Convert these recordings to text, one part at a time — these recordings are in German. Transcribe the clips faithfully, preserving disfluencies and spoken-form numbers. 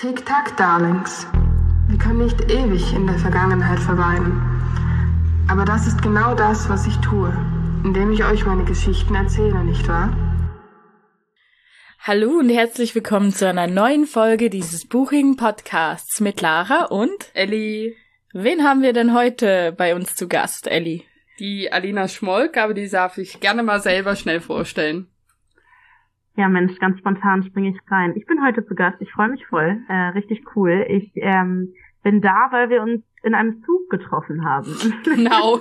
Tick-Tack, Darlings. Wir können nicht ewig in der Vergangenheit verweilen. Aber das ist genau das, was ich tue, indem ich euch meine Geschichten erzähle, nicht wahr? Hallo und herzlich willkommen zu einer neuen Folge dieses buchigen Podcasts mit Lara und Elli. Wen haben wir denn heute bei uns zu Gast, Elli? Die Alina Schmolk, aber die darf ich gerne mal selber schnell vorstellen. Ja, Mensch, ganz spontan springe ich rein. Ich bin heute zu Gast, ich freue mich voll, äh, richtig cool. Ich ähm, bin da, weil wir uns in einem Zug getroffen haben. Genau.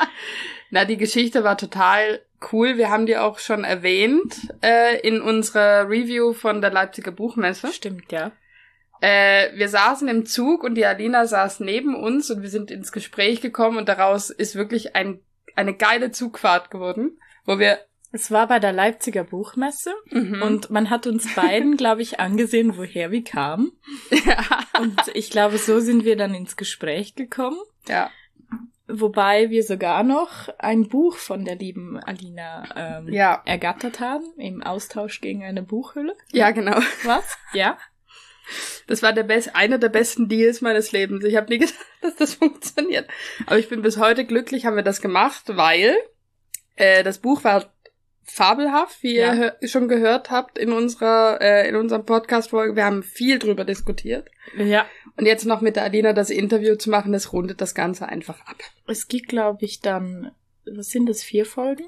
Na, die Geschichte war total cool. Wir haben die auch schon erwähnt äh, in unserer Review von der Leipziger Buchmesse. Stimmt, ja. Äh, wir saßen im Zug und die Alina saß neben uns und wir sind ins Gespräch gekommen und daraus ist wirklich ein, eine geile Zugfahrt geworden, wo wir Es war bei der Leipziger Buchmesse mhm. und man hat uns beiden, glaube ich, angesehen, woher wir kamen. Ja. Und ich glaube, so sind wir dann ins Gespräch gekommen. Ja. Wobei wir sogar noch ein Buch von der lieben Alina ähm, ja. ergattert haben, im Austausch gegen eine Buchhülle. Ja, genau. Was? Ja. Das war der best, einer der besten Deals meines Lebens. Ich habe nie gedacht, dass das funktioniert. Aber ich bin bis heute glücklich, haben wir das gemacht, weil äh, das Buch war fabelhaft, wie ja. ihr schon gehört habt in unserer äh, in unserem Podcast-Folge. Wir haben viel drüber diskutiert. Ja. Und jetzt noch mit der Alina das Interview zu machen, das rundet das Ganze einfach ab. Es gibt, glaube ich, dann, was sind das, vier Folgen?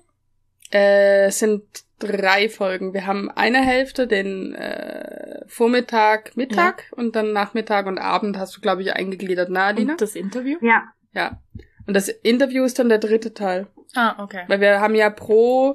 Äh, es sind drei Folgen. Wir haben eine Hälfte, den äh, Vormittag, Mittag ja. und dann Nachmittag und Abend hast du, glaube ich, eingegliedert, na, Alina? Und das Interview? Ja. Ja. Und das Interview ist dann der dritte Teil. Ah, okay. Weil wir haben ja pro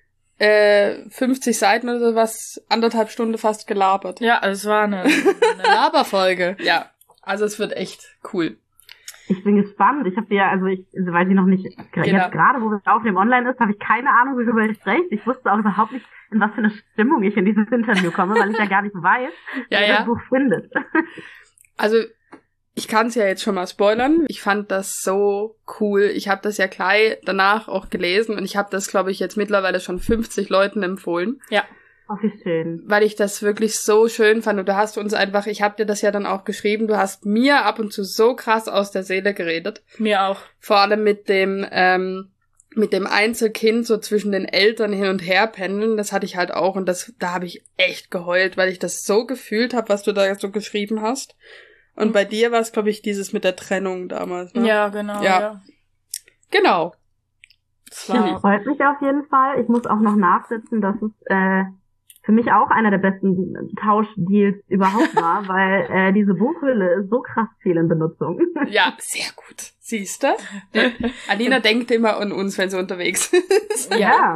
äh, fünfzig Seiten oder sowas, anderthalb Stunden fast gelabert. Ja, also es war eine, eine Laberfolge. Ja, also es wird echt cool. Ich bin gespannt. Ich habe dir, also ich also weiß ich noch nicht, jetzt genau. gerade, wo wir aufnehmen online ist, habe ich keine Ahnung, worüber ich spreche. Ich wusste auch überhaupt nicht, in was für eine Stimmung ich in dieses Interview komme, weil ich ja gar nicht weiß, ja, wer ja. das Buch findet. Also ich kann es ja jetzt schon mal spoilern. Ich fand das so cool. Ich habe das ja gleich danach auch gelesen und ich habe das, glaube ich, jetzt mittlerweile schon fünfzig Leuten empfohlen. Ja. Oh, wie schön. Weil ich das wirklich so schön fand. Und du hast uns einfach, ich habe dir das ja dann auch geschrieben, du hast mir ab und zu so krass aus der Seele geredet. Mir auch. Vor allem mit dem, ähm, mit dem Einzelkind so zwischen den Eltern hin und her pendeln. Das hatte ich halt auch und das, da habe ich echt geheult, weil ich das so gefühlt habe, was du da so geschrieben hast. Und mhm. bei dir war es, glaube ich, dieses mit der Trennung damals, ne? Ja, genau. Ja. ja. Genau. Das freut mich auf jeden Fall. Ich muss auch noch nachsitzen, dass es äh, für mich auch einer der besten Tauschdeals überhaupt war, weil äh, diese Buchhülle ist so krass viel in Benutzung. Ja, sehr gut. Siehst du? Alina denkt immer an uns, wenn sie unterwegs ist. Ja.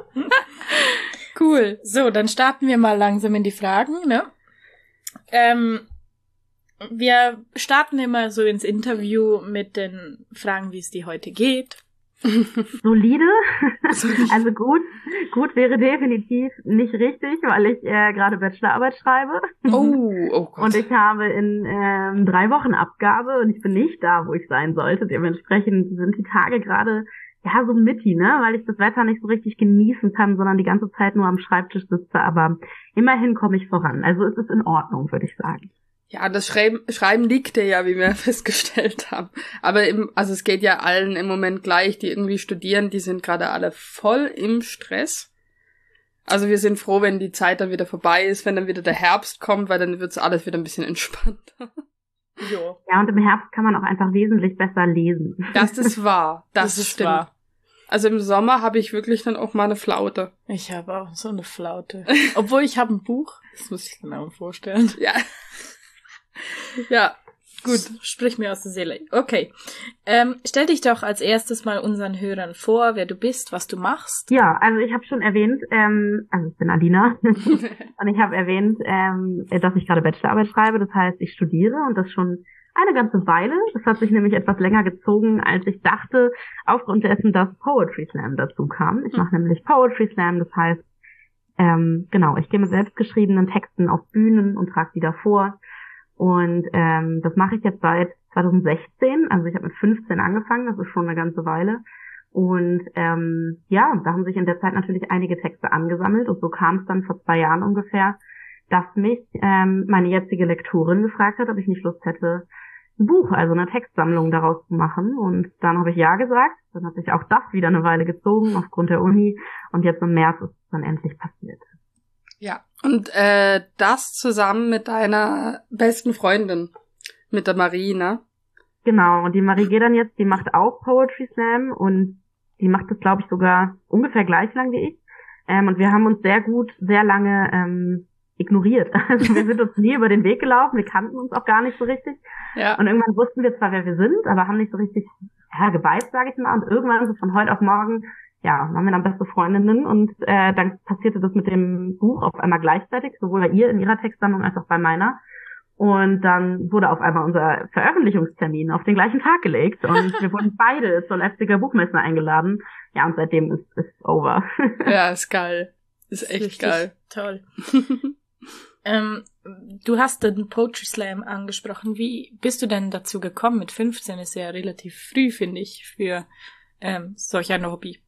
Cool. So, dann starten wir mal langsam in die Fragen, ne? Ähm, wir starten immer so ins Interview mit den Fragen, wie es dir heute geht. Solide. Also gut. Gut wäre definitiv nicht richtig, weil ich äh, gerade Bachelorarbeit schreibe. Oh, oh Gott. Und ich habe in ähm, drei Wochen Abgabe und ich bin nicht da, wo ich sein sollte. Dementsprechend sind die Tage gerade ja so mitti, ne, weil ich das Wetter nicht so richtig genießen kann, sondern die ganze Zeit nur am Schreibtisch sitze. Aber immerhin komme ich voran. Also es ist in Ordnung, würde ich sagen. Ja, das Schreiben, Schreiben liegt dir ja, wie wir festgestellt haben. Aber im, also es geht ja allen im Moment gleich, die irgendwie studieren, die sind gerade alle voll im Stress. Also wir sind froh, wenn die Zeit dann wieder vorbei ist, wenn dann wieder der Herbst kommt, weil dann wird's alles wieder ein bisschen entspannter. Jo. Ja, und im Herbst kann man auch einfach wesentlich besser lesen. Das ist wahr. Das, Das ist stimmt. wahr. Also im Sommer habe ich wirklich dann auch mal eine Flaute. Ich habe auch so eine Flaute. Obwohl ich habe ein Buch. Das muss ich genau vorstellen. Ja. Ja, gut. Sprich mir aus der Seele. Okay. Ähm, stell dich doch als erstes mal unseren Hörern vor, wer du bist, was du machst. Ja, also ich habe schon erwähnt, ähm, also ich bin Alina und ich habe erwähnt, ähm, dass ich gerade Bachelorarbeit schreibe. Das heißt, ich studiere und das schon eine ganze Weile. Das hat sich nämlich etwas länger gezogen, als ich dachte, aufgrund dessen, dass Poetry Slam dazu kam. Ich mache nämlich Poetry Slam, das heißt, ähm, genau, ich gehe mit selbstgeschriebenen Texten auf Bühnen und trage die da vor. Und ähm, das mache ich jetzt seit zwanzig sechzehn, also ich habe mit fünfzehn angefangen, das ist schon eine ganze Weile. Und ähm, ja, da haben sich in der Zeit natürlich einige Texte angesammelt und so kam es dann vor zwei Jahren ungefähr, dass mich ähm, meine jetzige Lektorin gefragt hat, ob ich nicht Lust hätte, ein Buch, also eine Textsammlung daraus zu machen. Und dann habe ich ja gesagt. Dann hat sich auch das wieder eine Weile gezogen aufgrund der Uni. Und jetzt im März ist es dann endlich passiert. Ja, und äh, das zusammen mit deiner besten Freundin, mit der Marie, ne? Genau, und die Marie geht dann jetzt, die macht auch Poetry Slam und die macht das, glaube ich, sogar ungefähr gleich lang wie ich. Ähm, und wir haben uns sehr gut, sehr lange ähm, ignoriert. Also wir sind uns nie über den Weg gelaufen, wir kannten uns auch gar nicht so richtig. Ja. Und irgendwann wussten wir zwar, wer wir sind, aber haben nicht so richtig ja, gebeißt, sage ich mal. Und irgendwann so von heute auf morgen, ja, waren wir dann beste Freundinnen. Und äh, dann passierte das mit dem Buch auf einmal gleichzeitig, sowohl bei ihr in ihrer Textsammlung als auch bei meiner. Und dann wurde auf einmal unser Veröffentlichungstermin auf den gleichen Tag gelegt. Und wir wurden beide zur Leipziger Buchmesse eingeladen. Ja, und seitdem ist es over. Ja, ist geil. Ist echt Richtig geil. Toll. ähm, du hast den Poetry Slam angesprochen. Wie bist du denn dazu gekommen? Mit fünfzehn ist ja relativ früh, finde ich, für ähm, solch ein Hobby.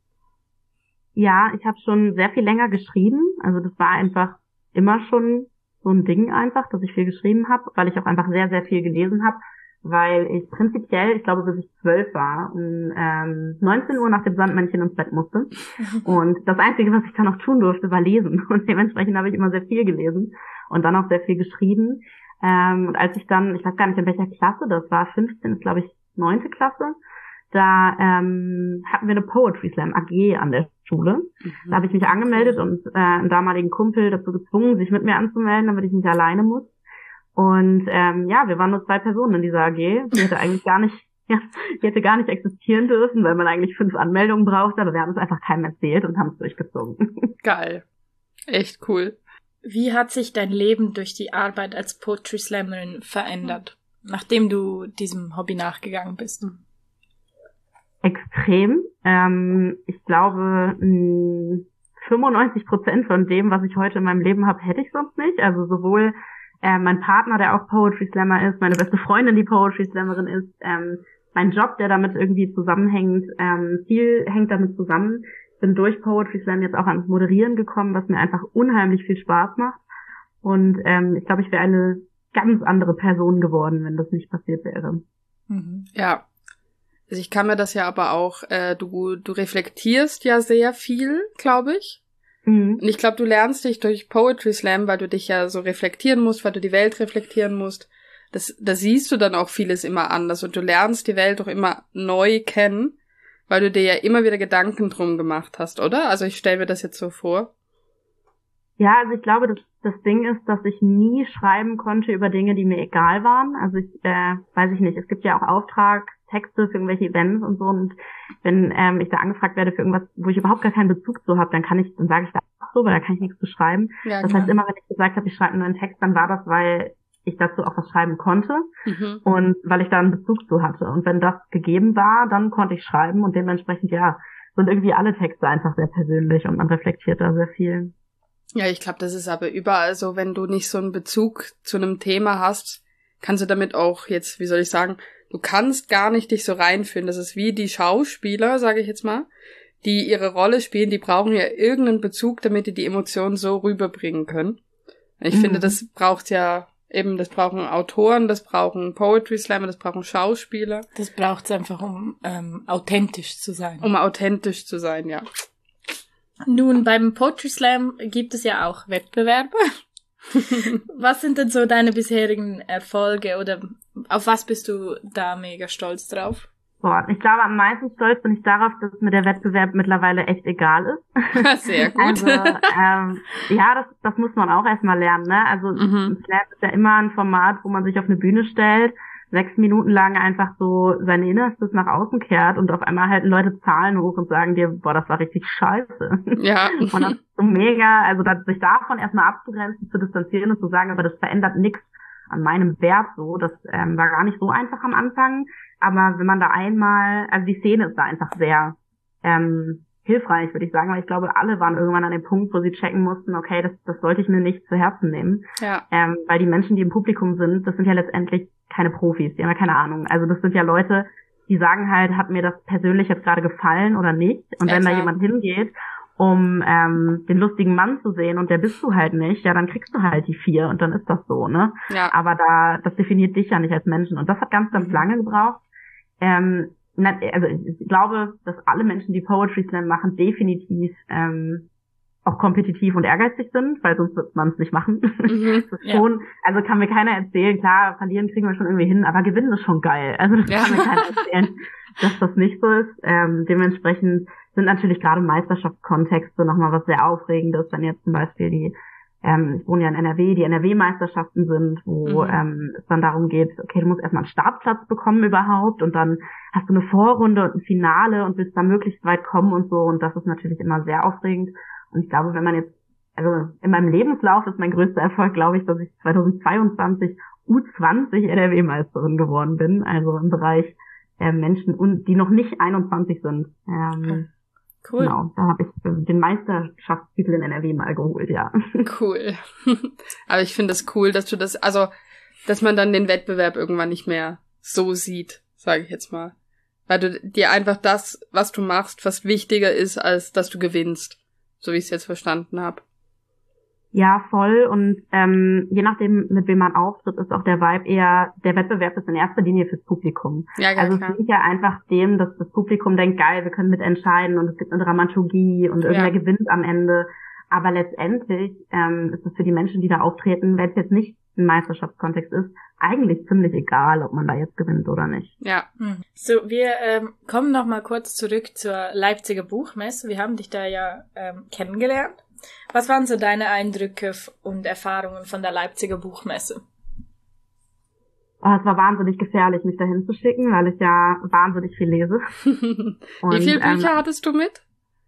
Ja, ich habe schon sehr viel länger geschrieben. Also das war einfach immer schon so ein Ding einfach, dass ich viel geschrieben habe, weil ich auch einfach sehr, sehr viel gelesen habe, weil ich prinzipiell, ich glaube, bis ich zwölf war, um ähm, neunzehn Uhr nach dem Sandmännchen ins Bett musste. Und das Einzige, was ich dann noch tun durfte, war lesen. Und dementsprechend habe ich immer sehr viel gelesen und dann auch sehr viel geschrieben. Ähm, und als ich dann, ich weiß gar nicht in welcher Klasse, das war fünfzehn, ist glaube ich neunte Klasse, da ähm, hatten wir eine Poetry Slam A G an der Schule. Mhm. Da habe ich mich angemeldet und äh, einen damaligen Kumpel dazu gezwungen, sich mit mir anzumelden, damit ich nicht alleine muss. Und ähm, ja, wir waren nur zwei Personen in dieser A G. Die hätte eigentlich gar nicht, ja, die hätte gar nicht existieren dürfen, weil man eigentlich fünf Anmeldungen brauchte, aber wir haben es einfach keinem erzählt und haben es durchgezogen. Geil. Echt cool. Wie hat sich dein Leben durch die Arbeit als Poetry Slammerin verändert, nachdem du diesem Hobby nachgegangen bist? Extrem. Ähm, ich glaube, fünfundneunzig Prozent von dem, was ich heute in meinem Leben habe, hätte ich sonst nicht. Also sowohl äh, mein Partner, der auch Poetry Slammer ist, meine beste Freundin, die Poetry Slammerin ist, ähm, mein Job, der damit irgendwie zusammenhängt, ähm, viel hängt damit zusammen. Ich bin durch Poetry Slam jetzt auch ans Moderieren gekommen, was mir einfach unheimlich viel Spaß macht. Und ähm, ich glaube, ich wäre eine ganz andere Person geworden, wenn das nicht passiert wäre. Mhm. Ja. Also ich kann mir das ja aber auch, äh, du du reflektierst ja sehr viel, glaube ich. Mhm. Und ich glaube, du lernst dich durch Poetry Slam, weil du dich ja so reflektieren musst, weil du die Welt reflektieren musst. Das, da siehst du dann auch vieles immer anders und du lernst die Welt auch immer neu kennen, weil du dir ja immer wieder Gedanken drum gemacht hast, oder? Also ich stelle mir das jetzt so vor. Ja, also ich glaube, das, das Ding ist, dass ich nie schreiben konnte über Dinge, die mir egal waren. Also ich, äh, weiß ich nicht, es gibt ja auch Auftragstexte für irgendwelche Events und so und wenn ähm, ich da angefragt werde für irgendwas, wo ich überhaupt gar keinen Bezug zu habe, dann kann ich, dann sage ich da auch so, weil da kann ich nichts zu schreiben. Ja, das klar. Heißt, immer wenn ich gesagt habe, ich schreibe nur einen Text, dann war das, weil ich dazu auch was schreiben konnte mhm. und weil ich da einen Bezug zu hatte. Und wenn das gegeben war, dann konnte ich schreiben und dementsprechend, ja, sind irgendwie alle Texte einfach sehr persönlich und man reflektiert da sehr viel. Ja, ich glaube, das ist aber überall so, wenn du nicht so einen Bezug zu einem Thema hast, kannst du damit auch jetzt, wie soll ich sagen, du kannst gar nicht dich so reinfühlen. Das ist wie die Schauspieler, sage ich jetzt mal, die ihre Rolle spielen, die brauchen ja irgendeinen Bezug, damit die die Emotionen so rüberbringen können. Ich mhm. finde, das braucht ja eben, das brauchen Autoren, das brauchen Poetry Slammer, das brauchen Schauspieler. Das braucht's einfach, um ähm, authentisch zu sein. Um authentisch zu sein, ja. Nun, beim Poetry Slam gibt es ja auch Wettbewerbe. Was sind denn so deine bisherigen Erfolge oder auf was bist du da mega stolz drauf? Boah, ich glaube, am meisten stolz bin ich darauf, dass mir der Wettbewerb mittlerweile echt egal ist. Sehr gut. Also, ähm, ja, das, das muss man auch erstmal lernen, ne? Also, mhm. Slam ist ja immer ein Format, wo man sich auf eine Bühne stellt, sechs Minuten lang einfach so sein Innerstes nach außen kehrt und auf einmal halten Leute Zahlen hoch und sagen dir, boah, das war richtig scheiße. Ja. Und das ist so mega, also da, sich davon erstmal abzugrenzen, zu distanzieren und zu sagen, aber das verändert nichts an meinem Wert so, das ähm, war gar nicht so einfach am Anfang, aber wenn man da einmal, also die Szene ist da einfach sehr ähm, hilfreich, würde ich sagen, weil ich glaube, alle waren irgendwann an dem Punkt, wo sie checken mussten, okay, das, das sollte ich mir nicht zu Herzen nehmen. Ja. Ähm, weil die Menschen, die im Publikum sind, das sind ja letztendlich keine Profis, die haben ja keine Ahnung. Also das sind ja Leute, die sagen halt, hat mir das persönlich jetzt gerade gefallen oder nicht. Und ja, wenn klar. da jemand hingeht um ähm, den lustigen Mann zu sehen und der bist du halt nicht, ja, dann kriegst du halt die vier und dann ist das so, ne? Ja. Aber da, das definiert dich ja nicht als Menschen und das hat ganz, ganz lange gebraucht. Ähm, also ich glaube, dass alle Menschen, die Poetry Slam machen, definitiv ähm, auch kompetitiv und ehrgeizig sind, weil sonst wird man es nicht machen. Mhm, das ist schon, ja. Also kann mir keiner erzählen, klar, verlieren kriegen wir schon irgendwie hin, aber gewinnen ist schon geil. Also das ja. kann mir keiner erzählen, dass das nicht so ist. Ähm, dementsprechend sind natürlich gerade Meisterschaftskontexte nochmal was sehr Aufregendes, wenn jetzt zum Beispiel die, ähm, ich wohne ja in N R W, die N R W-Meisterschaften sind, wo mhm. ähm, es dann darum geht, okay, du musst erstmal einen Startplatz bekommen überhaupt und dann hast du eine Vorrunde und ein Finale und willst da möglichst weit kommen und so und das ist natürlich immer sehr aufregend. Und ich glaube, wenn man jetzt, also in meinem Lebenslauf ist mein größter Erfolg, glaube ich, dass ich zweitausendzweiundzwanzig U zwanzig N R W-Meisterin geworden bin, also im Bereich äh, Menschen, und die noch nicht einundzwanzig sind. Ähm, cool. Genau, da habe ich den Meisterschaftstitel in N R W mal geholt, ja. Cool. Aber ich finde es das cool, dass du das, also, dass man dann den Wettbewerb irgendwann nicht mehr so sieht, sage ich jetzt mal. Weil du dir einfach das, was du machst, fast wichtiger ist, als dass du gewinnst. So wie ich es jetzt verstanden habe. Ja, voll. Und ähm, je nachdem, mit wem man auftritt, ist auch der Vibe eher, der Wettbewerb ist in erster Linie fürs Publikum. Ja, also klar. Es liegt ja einfach dem, dass das Publikum denkt, geil, wir können mitentscheiden und es gibt eine Dramaturgie und irgendwer ja. gewinnt am Ende. Aber letztendlich ähm, ist es für die Menschen, die da auftreten, wenn es jetzt nicht ein Meisterschaftskontext ist, eigentlich ziemlich egal, ob man da jetzt gewinnt oder nicht. Ja. So, wir ähm, kommen noch mal kurz zurück zur Leipziger Buchmesse. Wir haben dich da ja ähm, kennengelernt. Was waren so deine Eindrücke und Erfahrungen von der Leipziger Buchmesse? Oh, es war wahnsinnig gefährlich, mich dahin zu schicken, weil ich ja wahnsinnig viel lese. Und, wie viele Bücher ähm, hattest du mit?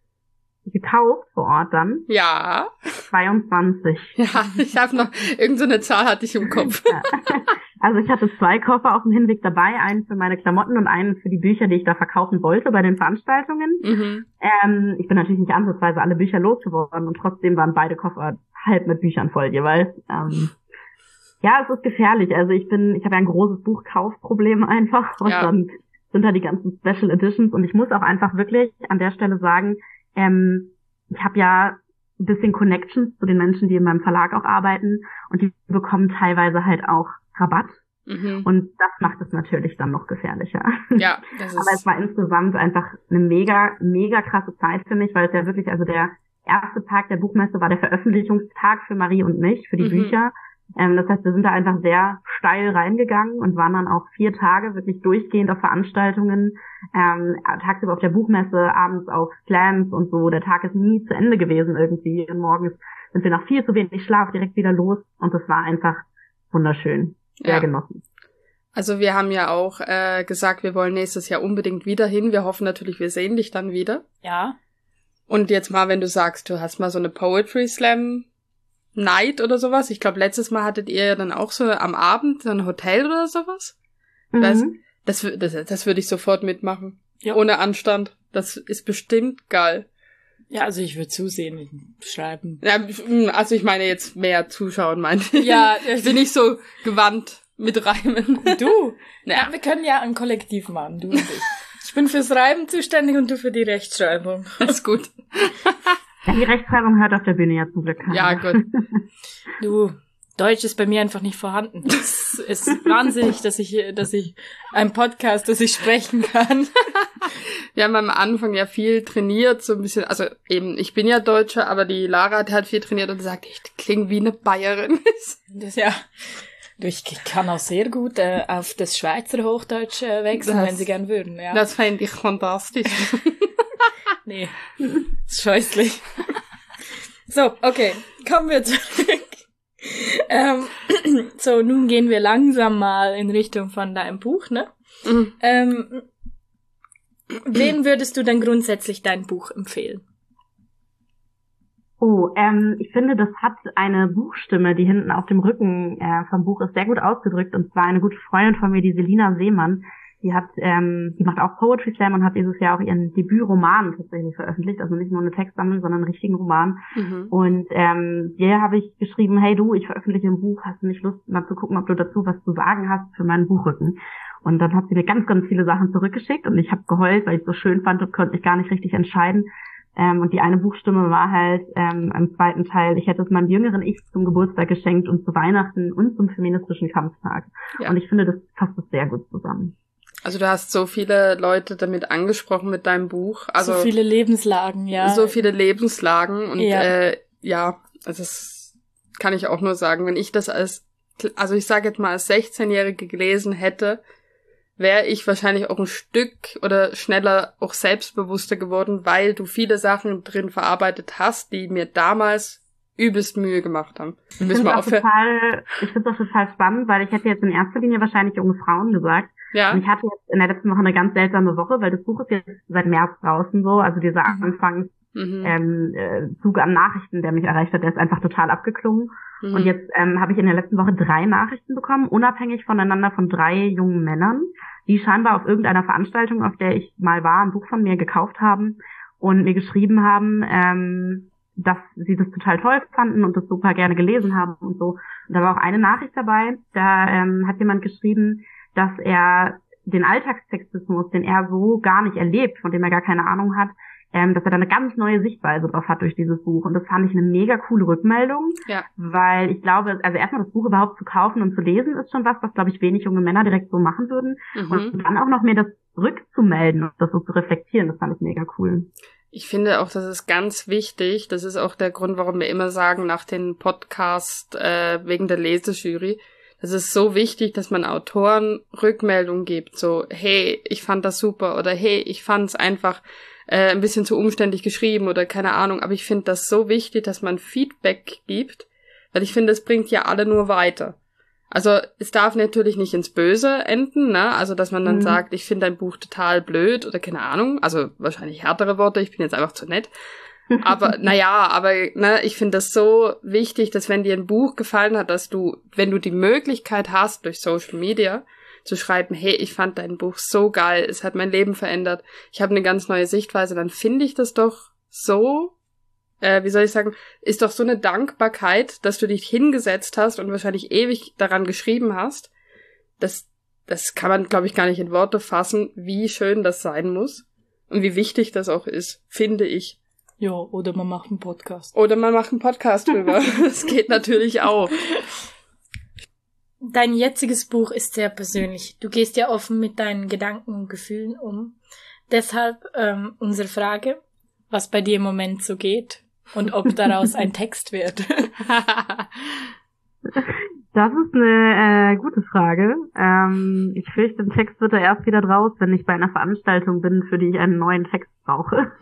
Gekauft vor Ort dann? Ja. zweiundzwanzig. Ja, ich habe noch, irgend so eine Zahl hatte ich im Kopf. Ja. Also ich hatte zwei Koffer auf dem Hinweg dabei, einen für meine Klamotten und einen für die Bücher, die ich da verkaufen wollte bei den Veranstaltungen. Mhm. Ähm, ich bin natürlich nicht ansatzweise alle Bücher losgeworden und trotzdem waren beide Koffer halb mit Büchern voll jeweils. Ähm, ja, es ist gefährlich. Also ich bin, ich habe ja ein großes Buchkaufproblem einfach und ja. Dann sind da die ganzen Special Editions und ich muss auch einfach wirklich an der Stelle sagen, ähm, ich habe ja ein bisschen Connections zu den Menschen, die in meinem Verlag auch arbeiten und die bekommen teilweise halt auch Rabatt. Mhm. Und das macht es natürlich dann noch gefährlicher. Ja, das ist. Aber es war insgesamt einfach eine mega, mega krasse Zeit für mich, weil es ja wirklich, also der erste Tag der Buchmesse war der Veröffentlichungstag für Marie und mich, für die mhm. Bücher. Ähm, das heißt, wir sind da einfach sehr steil reingegangen und waren dann auch vier Tage wirklich durchgehend auf Veranstaltungen, ähm, tagsüber auf der Buchmesse, abends auf Slams und so. Der Tag ist nie zu Ende gewesen irgendwie. Und morgens sind wir nach viel zu wenig Schlaf direkt wieder los und das war einfach wunderschön. Sehr ja. genossen. Also wir haben ja auch äh, gesagt, wir wollen nächstes Jahr unbedingt wieder hin. Wir hoffen natürlich, wir sehen dich dann wieder. Ja. Und jetzt mal, wenn du sagst, du hast mal so eine Poetry Slam Night oder sowas. Ich glaube, letztes Mal hattet ihr ja dann auch so am Abend so ein Hotel oder sowas. Mhm. Das, das, das, das würde ich sofort mitmachen. Ja. Ohne Anstand. Das ist bestimmt geil. Ja, also ich würde zusehen, schreiben. Ja, also ich meine jetzt mehr zuschauen, meinte ich. Ja, ich bin nicht so gewandt mit Reimen. Du? Ja. Ja, wir können ja ein Kollektiv machen, du und ich. Ich bin fürs Reiben zuständig und du für die Rechtschreibung. Ist gut. Ja, die Rechtschreibung hört auf der Bühne ja zum Glück keiner. Ja, gut. Du, Deutsch ist bei mir einfach nicht vorhanden. Es ist wahnsinnig, dass ich, dass ich einen Podcast, dass ich sprechen kann. Wir haben am Anfang ja viel trainiert, so ein bisschen, also eben, ich bin ja Deutsche, aber die Lara hat halt viel trainiert und sagt, ich klinge wie eine Bayerin. Das ja, ich kann auch sehr gut äh, auf das Schweizer Hochdeutsch äh, wechseln, das, wenn sie gern würden. Ja. Das fände ich fantastisch. Nee, ist scheußlich. So, okay, kommen wir zurück. Ähm, so, nun gehen wir langsam mal in Richtung von deinem Buch, ne? Mhm. Ähm, wem würdest du denn grundsätzlich dein Buch empfehlen? Oh, ähm, ich finde, das hat eine Buchstimme, die hinten auf dem Rücken äh, vom Buch ist, sehr gut ausgedrückt. Und zwar eine gute Freundin von mir, die Selina Seemann. Die hat, ähm, die macht auch Poetry Slam und hat dieses Jahr auch ihren Debütroman tatsächlich veröffentlicht, also nicht nur eine Textsammlung, sondern einen richtigen Roman. Mhm. Und ähm, der habe ich geschrieben, hey du, ich veröffentliche ein Buch, hast du nicht Lust, mal zu gucken, ob du dazu was zu sagen hast für meinen Buchrücken? Und dann hat sie mir ganz, ganz viele Sachen zurückgeschickt und ich habe geheult, weil ich es so schön fand und konnte mich gar nicht richtig entscheiden, Ähm, und die eine Buchstimme war halt ähm, im zweiten Teil, ich hätte es meinem jüngeren Ich zum Geburtstag geschenkt und zu Weihnachten und zum feministischen Kampftag. Ja. Und ich finde, das fasst es sehr gut zusammen. Also du hast so viele Leute damit angesprochen mit deinem Buch. Also so viele Lebenslagen, ja. So viele Lebenslagen. Und ja, äh, ja also das kann ich auch nur sagen, wenn ich das als, also ich sage jetzt mal als sechzehnjährige gelesen hätte, wäre ich wahrscheinlich auch ein Stück oder schneller auch selbstbewusster geworden, weil du viele Sachen drin verarbeitet hast, die mir damals übelst Mühe gemacht haben. Ich finde es auch, total, ich find's auch total spannend, weil ich hätte jetzt in erster Linie wahrscheinlich junge Frauen gesagt. Ja. Und ich hatte jetzt in der letzten Woche eine ganz seltsame Woche, weil das Buch ist jetzt seit März draußen so, also dieser mhm. Anfangs mhm. ähm, äh, Zug an Nachrichten, der mich erreicht hat, der ist einfach total abgeklungen. Mhm. Und jetzt ähm, habe ich in der letzten Woche drei Nachrichten bekommen, unabhängig voneinander von drei jungen Männern, die scheinbar auf irgendeiner Veranstaltung, auf der ich mal war, ein Buch von mir gekauft haben und mir geschrieben haben, ähm, dass sie das total toll fanden und das super gerne gelesen haben und so. Und da war auch eine Nachricht dabei, da ähm, hat jemand geschrieben, dass er den Alltagstextismus, den er so gar nicht erlebt, von dem er gar keine Ahnung hat, ähm, dass er da eine ganz neue Sichtweise drauf hat durch dieses Buch. Und das fand ich eine mega coole Rückmeldung, ja. weil ich glaube, also erstmal das Buch überhaupt zu kaufen und zu lesen ist schon was, was, glaube ich, wenig junge Männer direkt so machen würden. Mhm. Und dann auch noch mir das rückzumelden und das so zu reflektieren, das fand ich mega cool. Ich finde auch, das ist ganz wichtig. Das ist auch der Grund, warum wir immer sagen, nach dem Podcast äh, wegen der Lesejury, das ist so wichtig, dass man Autoren Rückmeldung gibt. So, hey, ich fand das super oder hey, ich fand es einfach äh, ein bisschen zu umständlich geschrieben oder keine Ahnung. Aber ich finde das so wichtig, dass man Feedback gibt, weil ich finde, es bringt ja alle nur weiter. Also es darf natürlich nicht ins Böse enden, ne? Also dass man dann mhm. sagt, ich finde dein Buch total blöd oder keine Ahnung. Also wahrscheinlich härtere Worte, ich bin jetzt einfach zu nett. Aber naja, aber ne, ich finde das so wichtig, dass wenn dir ein Buch gefallen hat, dass du, wenn du die Möglichkeit hast, durch Social Media zu schreiben, hey, ich fand dein Buch so geil, es hat mein Leben verändert, ich habe eine ganz neue Sichtweise, dann finde ich das doch so, äh, wie soll ich sagen, ist doch so eine Dankbarkeit, dass du dich hingesetzt hast und wahrscheinlich ewig daran geschrieben hast. Das, das kann man, glaube ich, gar nicht in Worte fassen, wie schön das sein muss und wie wichtig das auch ist, finde ich. Ja, oder man macht einen Podcast. Oder man macht einen Podcast drüber. Das geht natürlich auch. Dein jetziges Buch ist sehr persönlich. Du gehst ja offen mit deinen Gedanken und Gefühlen um. Deshalb ähm, unsere Frage, was bei dir im Moment so geht und ob daraus ein Text wird. Das ist eine äh, gute Frage. Ähm, ich fürchte, ein Text wird da erst wieder draus, wenn ich bei einer Veranstaltung bin, für die ich einen neuen Text brauche.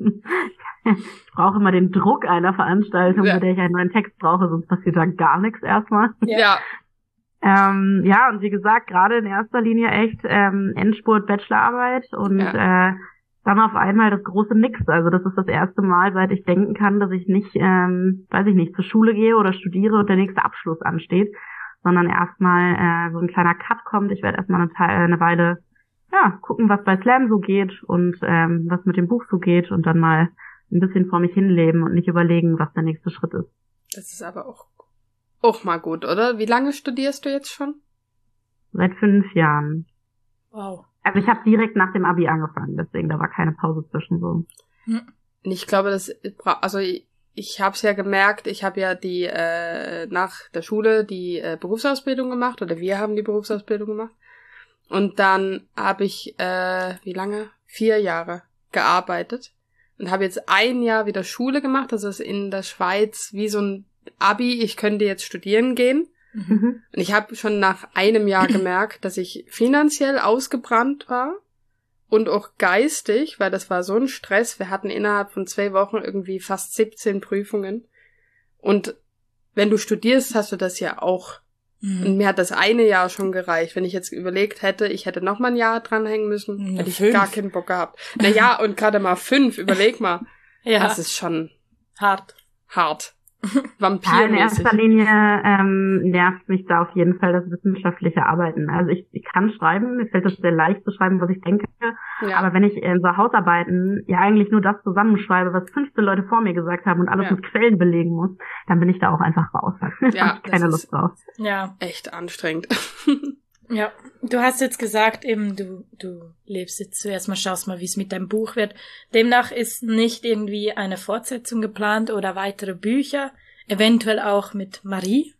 Ich brauche immer den Druck einer Veranstaltung, ja. bei der ich einen neuen Text brauche, sonst passiert da gar nichts erstmal. Ja. Ähm, ja, und wie gesagt, gerade in erster Linie echt ähm, Endspurt Bachelorarbeit und ja. äh, dann auf einmal das große Nix. Also das ist das erste Mal, seit ich denken kann, dass ich nicht, ähm, weiß ich nicht, zur Schule gehe oder studiere und der nächste Abschluss ansteht, sondern erstmal äh, so ein kleiner Cut kommt. Ich werde erstmal eine, eine Weile ja gucken, was bei Slam so geht und ähm, was mit dem Buch so geht und dann mal ein bisschen vor mich hinleben und nicht überlegen, was der nächste Schritt ist. Das ist aber auch, auch mal gut, oder? Wie lange studierst du jetzt schon? Seit fünf Jahren. Wow. Also ich habe direkt nach dem Abi angefangen, deswegen da war keine Pause zwischen so. Ich glaube, das, also ich, ich habe es ja gemerkt, ich habe ja die äh, nach der Schule die äh, Berufsausbildung gemacht oder wir haben die Berufsausbildung gemacht und dann habe ich äh, wie lange? Vier Jahre gearbeitet. Und habe jetzt ein Jahr wieder Schule gemacht. Das ist in der Schweiz wie so ein Abi. Ich könnte jetzt studieren gehen. Mhm. Und ich habe schon nach einem Jahr gemerkt, dass ich finanziell ausgebrannt war und auch geistig, weil das war so ein Stress. Wir hatten innerhalb von zwei Wochen irgendwie fast siebzehn Prüfungen. Und wenn du studierst, hast du das ja auch. Mhm. Und mir hat das eine Jahr schon gereicht. Wenn ich jetzt überlegt hätte, ich hätte noch mal ein Jahr dranhängen müssen, Na, hätte ich fünf. gar keinen Bock gehabt. Naja, und gerade mal fünf, überleg mal. Ja. Das ist schon hart. Hart. Ja, in Vampirmäßig. erster Linie ähm, nervt mich da auf jeden Fall das wissenschaftliche Arbeiten. Also ich, ich kann schreiben, mir fällt es sehr leicht zu schreiben, was ich denke. Ja. Aber wenn ich in so Hausarbeiten ja eigentlich nur das zusammenschreibe, was fünfzehn Leute vor mir gesagt haben und alles Ja. mit Quellen belegen muss, dann bin ich da auch einfach raus. Da Ja, hab ich keine das Lust ist- drauf. Ja. Echt anstrengend. Ja, du hast jetzt gesagt, eben, du, du lebst jetzt zuerst mal, schaust mal, wie es mit deinem Buch wird. Demnach ist nicht irgendwie eine Fortsetzung geplant oder weitere Bücher, eventuell auch mit Marie?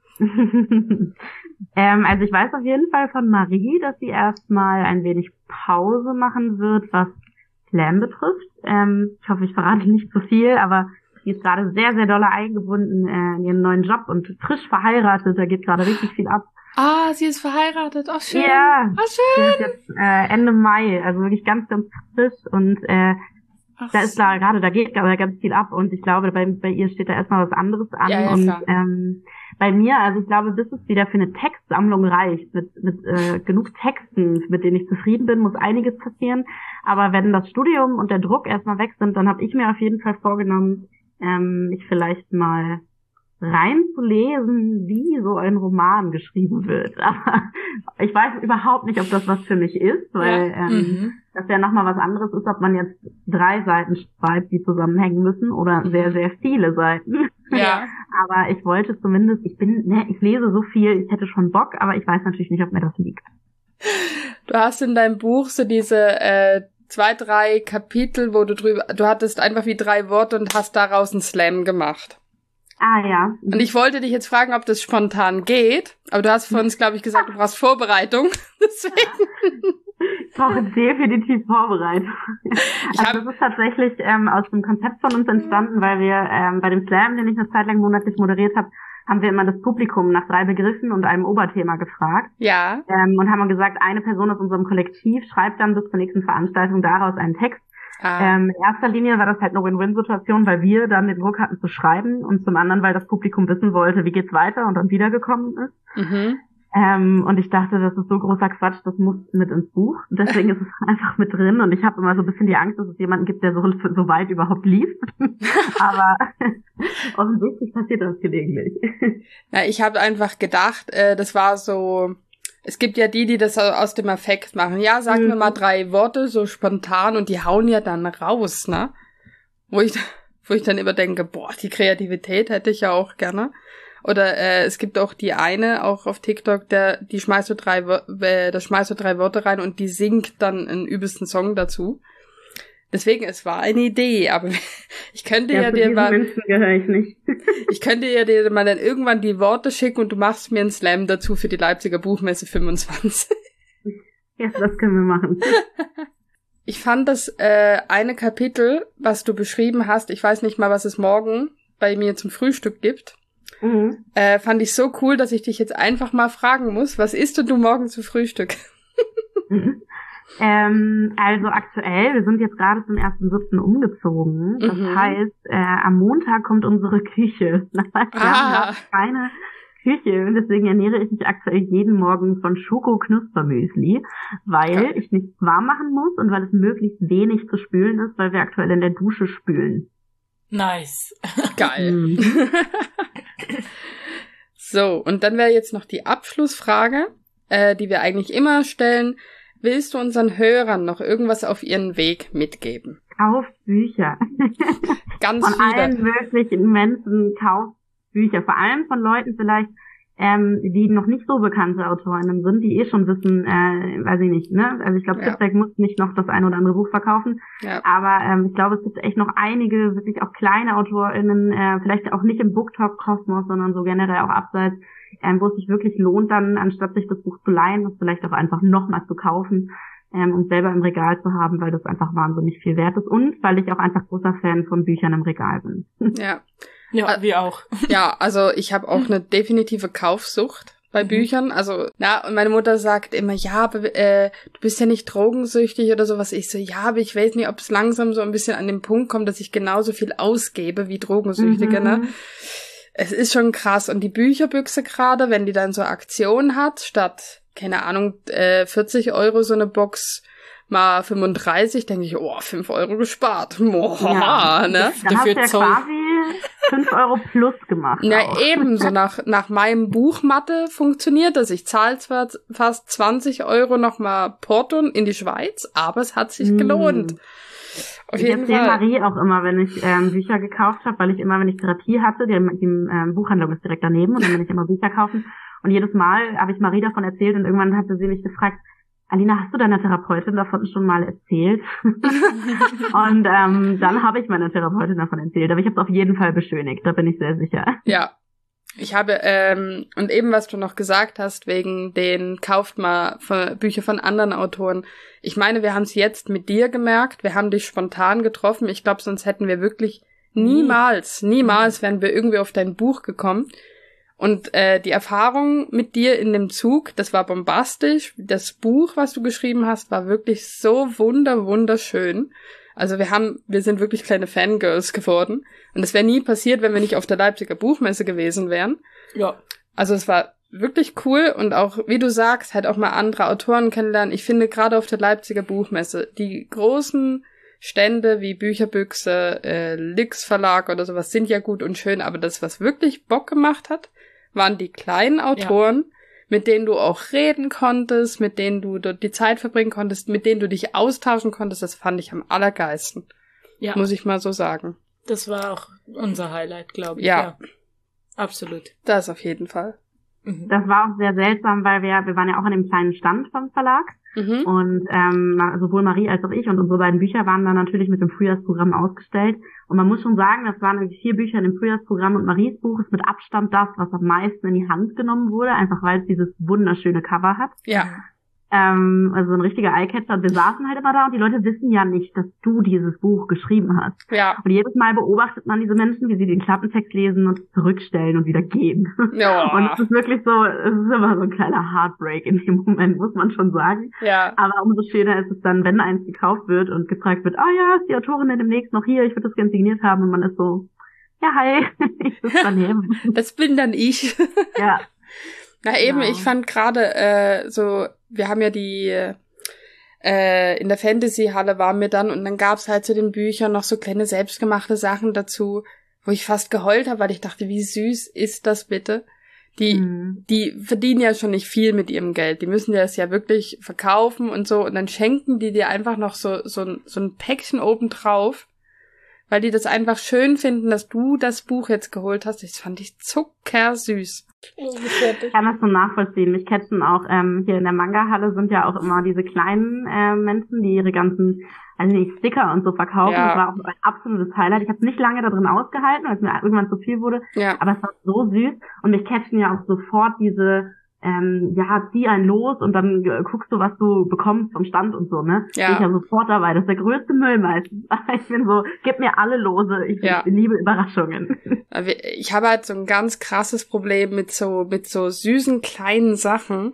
ähm, also ich weiß auf jeden Fall von Marie, dass sie erstmal ein wenig Pause machen wird, was Slam betrifft. Ähm, ich hoffe, ich verrate nicht zu viel, aber sie ist gerade sehr, sehr doll eingebunden äh, in ihren neuen Job und frisch verheiratet, da geht gerade richtig viel ab. Ah, sie ist verheiratet. Ach, schön. Ja, Ach, schön. sie ist jetzt äh, Ende Mai, also wirklich ganz, ganz frisch und äh, Ach, da ist da gerade, da geht gerade ganz viel ab und ich glaube, bei, bei ihr steht da erstmal was anderes an. Ja, ja, und klar. ähm, bei mir, also ich glaube, bis es wieder für eine Textsammlung reicht, mit, mit äh, genug Texten, mit denen ich zufrieden bin, muss einiges passieren. Aber wenn das Studium und der Druck erstmal weg sind, dann habe ich mir auf jeden Fall vorgenommen, ähm, mich vielleicht mal reinzulesen, wie so ein Roman geschrieben wird. Aber ich weiß überhaupt nicht, ob das was für mich ist, weil ja. ähm, mhm. das ja nochmal was anderes ist, ob man jetzt drei Seiten schreibt, die zusammenhängen müssen oder sehr, sehr viele Seiten. Ja. Aber ich wollte zumindest, ich bin, ne, ich lese so viel, ich hätte schon Bock, aber ich weiß natürlich nicht, ob mir das liegt. Du hast in deinem Buch so diese äh, zwei, drei Kapitel, wo du drüber, du hattest einfach wie drei Worte und hast daraus einen Slam gemacht. Ah, ja. Und ich wollte dich jetzt fragen, ob das spontan geht, aber du hast für uns, glaube ich, gesagt, du brauchst Vorbereitung. Deswegen. Ich brauche definitiv Vorbereitung. Ich also das ist tatsächlich ähm, aus dem Konzept von uns entstanden, weil wir ähm, bei dem Slam, den ich eine Zeit lang monatlich moderiert habe, haben wir immer das Publikum nach drei Begriffen und einem Oberthema gefragt. Ja. Ähm, und haben gesagt, eine Person aus unserem Kollektiv schreibt dann bis zur nächsten Veranstaltung daraus einen Text. Ah. Ähm, in erster Linie war das halt eine Win-Win-Situation, weil wir dann den Druck hatten zu schreiben und zum anderen, weil das Publikum wissen wollte, wie geht's weiter und dann wiedergekommen ist. Mhm. Ähm, und ich dachte, das ist so großer Quatsch, das muss mit ins Buch. Deswegen ist es einfach mit drin und ich habe immer so ein bisschen die Angst, dass es jemanden gibt, der so, so weit überhaupt liest. Aber offensichtlich passiert das gelegentlich. Ja, ich habe einfach gedacht, äh, das war so... Es gibt ja die, die das aus dem Affekt machen. Ja, sag mhm. mir mal drei Worte, so spontan, und die hauen ja dann raus, ne? Wo ich, wo ich dann immer denke, boah, die Kreativität hätte ich ja auch gerne. Oder äh, es gibt auch die eine, auch auf TikTok, der, die schmeißt so drei, äh, da schmeißt so drei Worte rein und die singt dann einen übelsten Song dazu. Deswegen, es war eine Idee, aber ich könnte ja, ja dir mal, Menschen gehöre ich nicht. ich könnte ja dir mal dann irgendwann die Worte schicken und du machst mir einen Slam dazu für die Leipziger Buchmesse fünfundzwanzig. Ja, das können wir machen. Ich fand das äh, eine Kapitel, was du beschrieben hast, ich weiß nicht mal, was es morgen bei mir zum Frühstück gibt, mhm. äh, fand ich so cool, dass ich dich jetzt einfach mal fragen muss, was isst du morgen zu Frühstück? Mhm. Ähm, also aktuell, wir sind jetzt gerade zum ersten siebten umgezogen. Das mhm. heißt, äh, am Montag kommt unsere Küche. Das heißt, wir ah. haben keine Küche und deswegen ernähre ich mich aktuell jeden Morgen von Schoko-Knuspermüsli, weil Geil. ich nichts warm machen muss und weil es möglichst wenig zu spülen ist, weil wir aktuell in der Dusche spülen. Nice. Geil. Mhm. So, und dann wäre jetzt noch die Abschlussfrage, äh, die wir eigentlich immer stellen. Willst du unseren Hörern noch irgendwas auf ihren Weg mitgeben? Kauft Bücher. Ganz von viele. Von allen wirklichen Menschen kauft Bücher. Vor allem von Leuten vielleicht, ähm, die noch nicht so bekannte Autorinnen sind, die eh schon wissen, äh, weiß ich nicht, ne? Also ich glaube, ja. Tiptech muss nicht noch das ein oder andere Buch verkaufen. Ja. Aber ähm, ich glaube, es gibt echt noch einige wirklich auch kleine AutorInnen, äh, vielleicht auch nicht im Booktalk-Kosmos, sondern so generell auch abseits, Ähm, wo es sich wirklich lohnt, dann, anstatt sich das Buch zu leihen, das vielleicht auch einfach nochmal zu kaufen, ähm, um selber im Regal zu haben, weil das einfach wahnsinnig viel wert ist und weil ich auch einfach großer Fan von Büchern im Regal bin. Ja, ja, wir auch. Ja, also ich habe auch eine definitive Kaufsucht bei mhm. Büchern. Also, ja, und meine Mutter sagt immer, ja, aber äh, du bist ja nicht drogensüchtig oder sowas. Ich so, ja, aber ich weiß nicht, ob es langsam so ein bisschen an den Punkt kommt, dass ich genauso viel ausgebe wie Drogensüchtige, mhm. ne? Es ist schon krass. Und die Bücherbüchse gerade, wenn die dann so Aktion hat, statt, keine Ahnung, äh, vierzig Euro so eine Box mal fünfunddreißig, denke ich, oh, fünf Euro gespart. Boah, ja, ne? Dann hast du ja quasi fünf Euro plus gemacht. Na auch. Eben, so nach, nach meinem Buchmatte funktioniert das. Ich zahle zwar fast zwanzig Euro nochmal Porto in die Schweiz, aber es hat sich gelohnt. Mm. Auf ich jeden erzähle Fall. Marie auch immer, wenn ich ähm, Bücher gekauft habe, weil ich immer, wenn ich Therapie hatte, die, die ähm, Buchhandlung ist direkt daneben und dann bin ich immer Bücher kaufen Und jedes Mal habe ich Marie davon erzählt und irgendwann hatte sie mich gefragt, Alina, hast du deiner Therapeutin davon schon mal erzählt? Und ähm, dann habe ich meiner Therapeutin davon erzählt, aber ich habe es auf jeden Fall beschönigt, da bin ich sehr sicher. Ja, ich habe, ähm, und eben was du noch gesagt hast, wegen den kauft mal von, Bücher von anderen Autoren. Ich meine, wir haben es jetzt mit dir gemerkt, wir haben dich spontan getroffen. Ich glaube, sonst hätten wir wirklich niemals, niemals wären wir irgendwie auf dein Buch gekommen. Und äh, die Erfahrung mit dir in dem Zug, das war bombastisch. Das Buch, was du geschrieben hast, war wirklich so wunder, wunderschön. Also wir haben, wir sind wirklich kleine Fangirls geworden. Und das wäre nie passiert, wenn wir nicht auf der Leipziger Buchmesse gewesen wären. Ja. Also es war wirklich cool und auch, wie du sagst, halt auch mal andere Autoren kennenlernen. Ich finde gerade auf der Leipziger Buchmesse, die großen Stände wie Bücherbüchse, äh, Lix Verlag oder sowas sind ja gut und schön, aber das, was wirklich Bock gemacht hat, waren die kleinen Autoren, ja, mit denen du auch reden konntest, mit denen du dort die Zeit verbringen konntest, mit denen du dich austauschen konntest. Das fand ich am allergeilsten. Ja. Muss ich mal so sagen. Das war auch unser Highlight, glaube ich. Ja. ja. Absolut. Das auf jeden Fall. Mhm. Das war auch sehr seltsam, weil wir, wir waren ja auch an dem kleinen Stand vom Verlag. Mhm. Und ähm, sowohl Marie als auch ich und unsere beiden Bücher waren dann natürlich mit dem Frühjahrsprogramm ausgestellt. Und man muss schon sagen, das waren irgendwie vier Bücher in dem Frühjahrsprogramm und Maries Buch ist mit Abstand das, was am meisten in die Hand genommen wurde, einfach weil es dieses wunderschöne Cover hat. Ja. Ähm, also ein richtiger Eyecatcher. Und wir saßen halt immer da und die Leute wissen ja nicht, dass du dieses Buch geschrieben hast. Ja. Und jedes Mal beobachtet man diese Menschen, wie sie den Klappentext lesen und zurückstellen und wieder gehen. Ja. Und es ist wirklich so, es ist immer so ein kleiner Heartbreak in dem Moment, muss man schon sagen. Ja. Aber umso schöner ist es dann, wenn eins gekauft wird und gefragt wird, ah ja, ist die Autorin denn demnächst noch hier, ich würde das gerne signiert haben. Und man ist so, ja, hi, ich sitze daneben. Das bin dann ich. Ja. Na eben, genau. Ich fand gerade äh, so, wir haben ja die, äh, in der Fantasy-Halle waren wir dann und dann gab's halt zu den Büchern noch so kleine selbstgemachte Sachen dazu, wo ich fast geheult habe, weil ich dachte, wie süß ist das bitte? Die, mhm. die verdienen ja schon nicht viel mit ihrem Geld, die müssen das ja wirklich verkaufen und so und dann schenken die dir einfach noch so, so, ein, so ein Päckchen obendrauf, weil die das einfach schön finden, dass du das Buch jetzt geholt hast. Das fand ich zuckersüß. Ich kann das so nachvollziehen. Mich catchen auch, ähm, hier in der Manga-Halle sind ja auch immer diese kleinen äh, Menschen, die ihre ganzen, also die Sticker und so verkaufen. Ja. Das war auch ein absolutes Highlight. Ich habe nicht lange da drin ausgehalten, weil es mir irgendwann zu viel wurde. Ja. Aber es war so süß. Und mich catchen ja auch sofort diese, ähm, ja, zieh einen los und dann äh, guckst du, was du bekommst vom Stand und so, ne? Ja. Bin ich ja sofort dabei. Das ist der größte Müll meistens. Ich bin so, gib mir alle Lose. Ich, ja. ich liebe Überraschungen. Ich habe halt so ein ganz krasses Problem mit so, mit so süßen kleinen Sachen.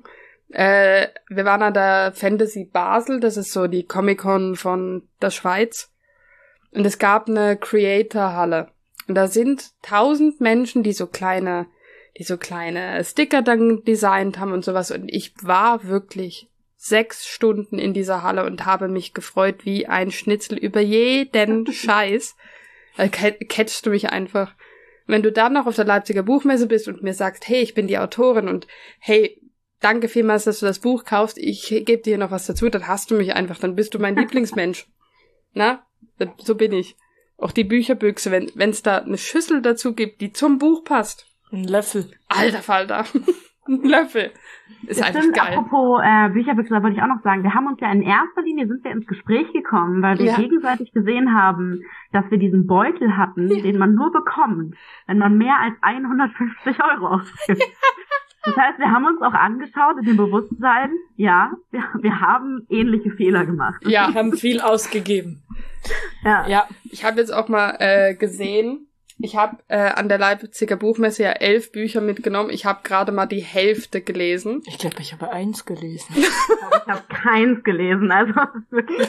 Äh, wir waren an der Fantasy Basel, das ist so die Comic-Con von der Schweiz. Und es gab eine Creator-Halle. Und da sind tausend Menschen, die so kleine die so kleine Sticker dann designt haben und sowas. Und ich war wirklich sechs Stunden in dieser Halle und habe mich gefreut wie ein Schnitzel über jeden Scheiß. Da catchst du mich einfach. Wenn du dann noch auf der Leipziger Buchmesse bist und mir sagst, hey, ich bin die Autorin und hey, danke vielmals, dass du das Buch kaufst, ich gebe dir noch was dazu, dann hast du mich einfach, dann bist du mein Lieblingsmensch. Na, so bin ich. Auch die Bücherbüchse, wenn wenn es da eine Schüssel dazu gibt, die zum Buch passt. Ein Löffel. Alter Falter. Ein Löffel. Ist das einfach stimmt, geil. Apropos äh, Bücherbüchse, da wollte ich auch noch sagen, wir haben uns ja in erster Linie sind wir ins Gespräch gekommen, weil wir ja. gegenseitig gesehen haben, dass wir diesen Beutel hatten, ja. den man nur bekommt, wenn man mehr als hundertfünfzig Euro ausgibt. Ja. Das heißt, wir haben uns auch angeschaut in dem Bewusstsein, ja, wir, wir haben ähnliche Fehler gemacht. Ja, haben viel ausgegeben. Ja. Ja, ich habe jetzt auch mal äh, gesehen, ich habe äh, an der Leipziger Buchmesse ja elf Bücher mitgenommen. Ich habe gerade mal die Hälfte gelesen. Ich glaube, ich habe eins gelesen. Ich glaube, ich habe keins gelesen. Also das ist wirklich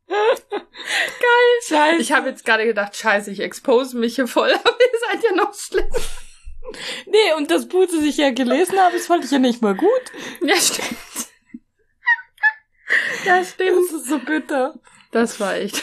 geil. Scheiße. Ich habe jetzt gerade gedacht, scheiße, ich expose mich hier voll, aber ihr seid ja noch schlimm. Nee, und das Buch, das ich ja gelesen habe, das fand ich ja nicht mal gut. Ja, stimmt. Ja, stimmt. Das ist so bitter. Das war echt.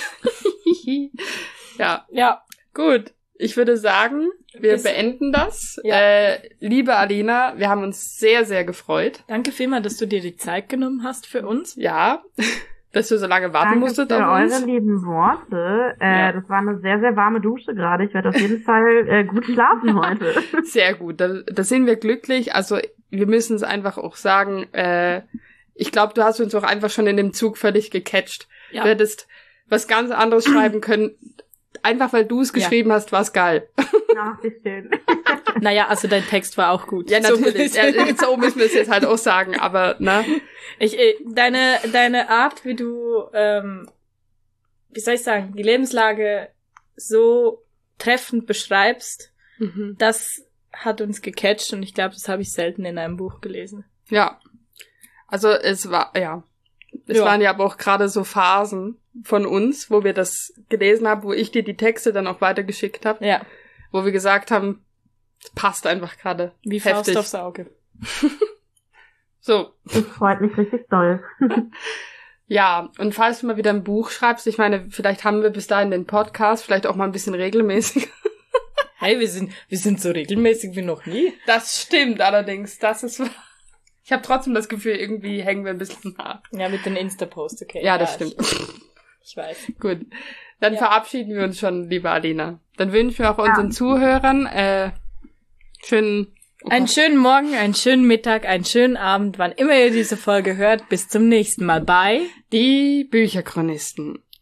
Ja. Ja. Gut. Ich würde sagen, wir Bis, beenden das. Ja. Äh, liebe Alina, wir haben uns sehr, sehr gefreut. Danke vielmals, dass du dir die Zeit genommen hast für uns. Ja, dass du so lange warten Danke musstet für auf uns. Eure lieben Worte. Äh, ja. Das war eine sehr, sehr warme Dusche gerade. Ich werde auf jeden Fall äh, gut schlafen heute. Sehr gut, da, da sind wir glücklich. Also wir müssen es einfach auch sagen, äh, ich glaube, du hast uns auch einfach schon in dem Zug völlig gecatcht. Ja. Du hättest was ganz anderes schreiben können. Einfach weil du es geschrieben ja. hast, war es geil. Ach, wie schön. Naja, also dein Text war auch gut. Ja, natürlich. So, ja, so müssen wir es jetzt halt auch sagen, aber, ne? Ich, deine, deine Art, wie du, ähm, wie soll ich sagen, die Lebenslage so treffend beschreibst, mhm. das hat uns gecatcht und ich glaube, das habe ich selten in einem Buch gelesen. Ja. Also es war, ja. Es ja. waren ja aber auch gerade so Phasen von uns, wo wir das gelesen haben, wo ich dir die Texte dann auch weitergeschickt habe. Ja. Wo wir gesagt haben, es passt einfach gerade. Wie heftig. Faust aufs Auge. So. Das freut mich richtig doll. Ja, und falls du mal wieder ein Buch schreibst, ich meine, vielleicht haben wir bis dahin den Podcast, vielleicht auch mal ein bisschen regelmäßig. Hey, wir sind wir sind so regelmäßig wie noch nie. Das stimmt allerdings, das ist... Ich habe trotzdem das Gefühl, irgendwie hängen wir ein bisschen nach. Ja, mit den Insta-Posts, okay. Ja, das ja, stimmt. Ich, ich weiß. Gut, dann ja. verabschieden wir uns schon, liebe Alina. Dann wünschen wir auch unseren ja. Zuhörern äh, schönen... Oh einen schönen Morgen, einen schönen Mittag, einen schönen Abend, wann immer ihr diese Folge hört. Bis zum nächsten Mal bei Die Bücherchronisten.